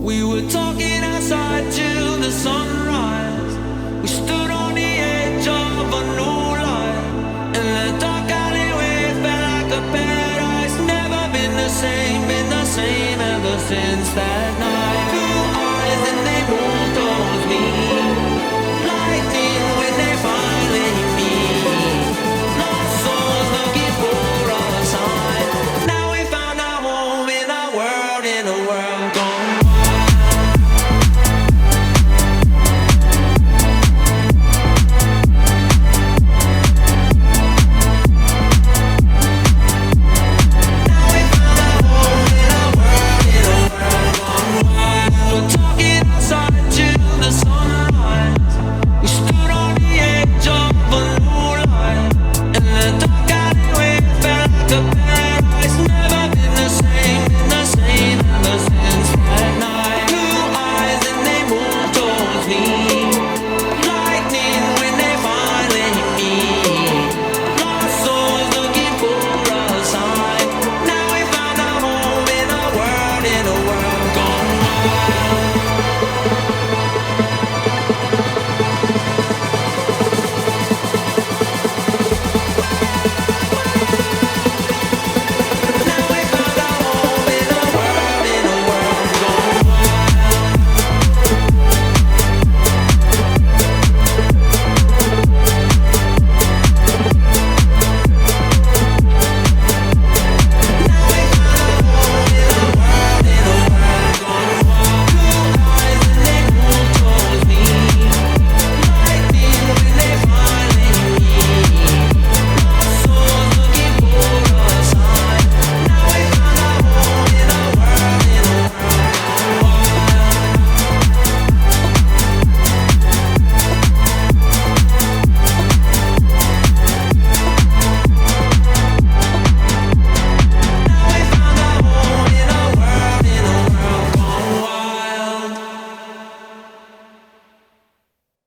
We were talking outside till the sunrise. We stood on the edge of a new light, and the dark alleyway felt like a paradise. Never been the same ever since that